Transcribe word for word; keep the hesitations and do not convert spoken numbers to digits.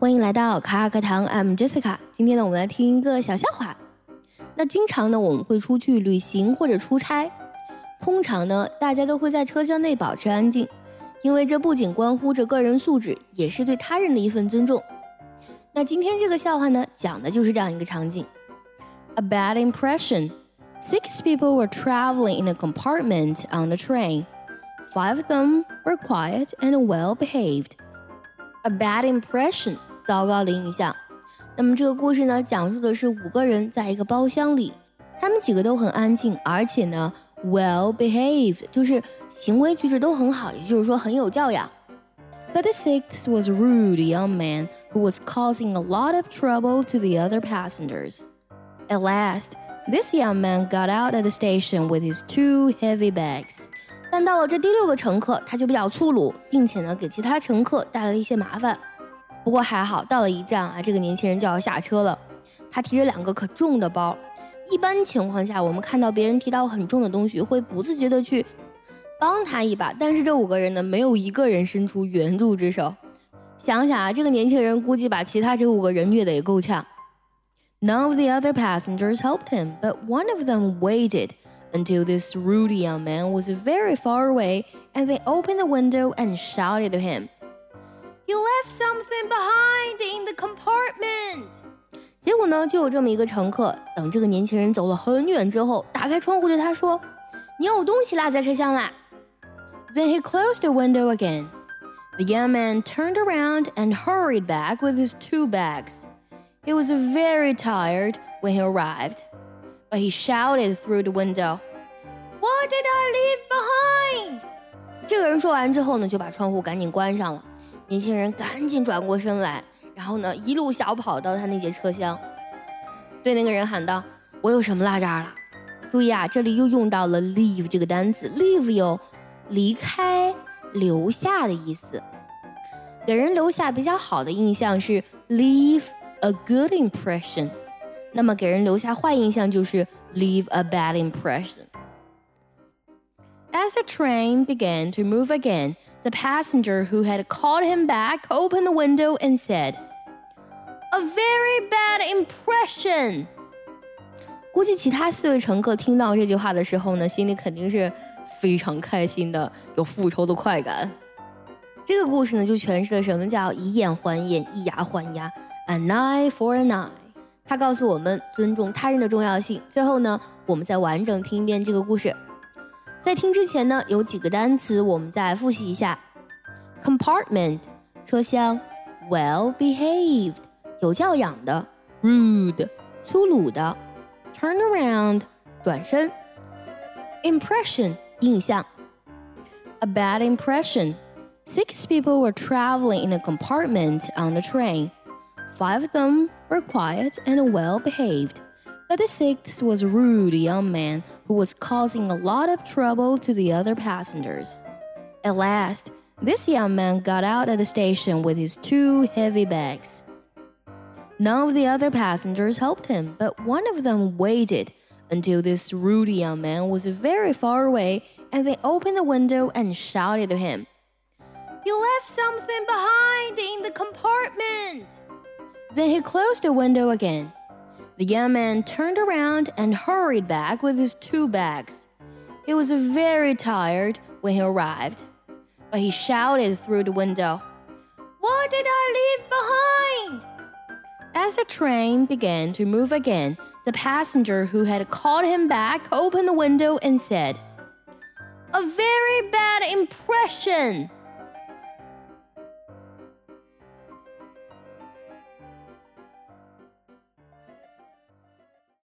欢迎来到卡课堂 I'm Jessica。 今天呢，我们来听一个小笑话。那经常呢，我们会出去旅行或者出差，通常呢，大家都会在车厢内保持安静，因为这不仅关乎着个人素质，也是对他人的一份尊重。那今天这个笑话呢，讲的就是这样一个场景。 A bad impression. Six people were traveling in a compartment on the train. Five of them were quiet and well behaved. A bad impression. 糟糕的印象。那么这个故事呢，讲述的是五个人在一个包厢里，他们几个都很安静，而且呢 well behaved 就是行为举止都很好，也就是说很有教养。But the sixth was a rude young man who was causing a lot of trouble to the other passengers. At last, this young man got out at the station with his two heavy bags. 但到了这第六个乘客，他就比较粗鲁，并且呢给其他乘客带来了一些麻烦。不过还好，到了一站啊，这个年轻人就要下车了。他提着两个可重的包。一般情况下，我们看到别人提到很重的东西，会不自觉的去帮他一把。但是这五个人呢，没有一个人伸出援助之手。想想啊，这个年轻人估计把其他这五个人虐得也够呛。None of the other passengers helped him, but one of them waited until this rude young man was very far away, and they opened the window and shouted to him.You left something behind in the compartment. 结果呢，就有这么一个乘客，等这个年轻人走了很远之后，打开窗户对他说：“你有东西落在车厢啦。” Then he closed the window again. The young man turned around and hurried back with his two bags. He was very tired when he arrived, but he shouted through the window, "What did I leave behind?" 这个人说完之后呢，就把窗户赶紧关上了。年轻人赶紧转过身来，然后呢，一路小跑到他那节车厢，对那个人喊道：“我有什么落这儿了？”注意啊，这里又用到了 leave 这个单词 ，leave 有离开、留下的意思。给人留下比较好的印象是 leave a good impression， 那么给人留下坏印象就是 leave a bad impression。As the train began to move again,The passenger who had called him back opened the window and said, "A very bad impression." 估计其他四位乘客听到这句话的时候呢，心里肯定是非常开心的，有复仇的快感。这个故事呢，就诠释了什么叫以眼还眼，以牙还牙 ，an eye for an eye。它告诉我们尊重他人的重要性。最后呢，我们再完整听一遍这个故事。在听之前呢，有几个单词我们再复习一下。Compartment 车厢， well behaved 有教养的， rude 粗鲁的， turn around 转身， impression 印象。A bad impression. Six people were traveling in a compartment on the train. Five of them were quiet and well behaved.But the sixth was a rude young man who was causing a lot of trouble to the other passengers. At last, this young man got out at the station with his two heavy bags. None of the other passengers helped him, but one of them waited until this rude young man was very far away, and they opened the window and shouted to him, "You left something behind in the compartment." Then he closed the window again.The young man turned around and hurried back with his two bags. He was very tired when he arrived, but he shouted through the window, "What did I leave behind?" As the train began to move again, the passenger who had called him back opened the window and said, "A very bad impression."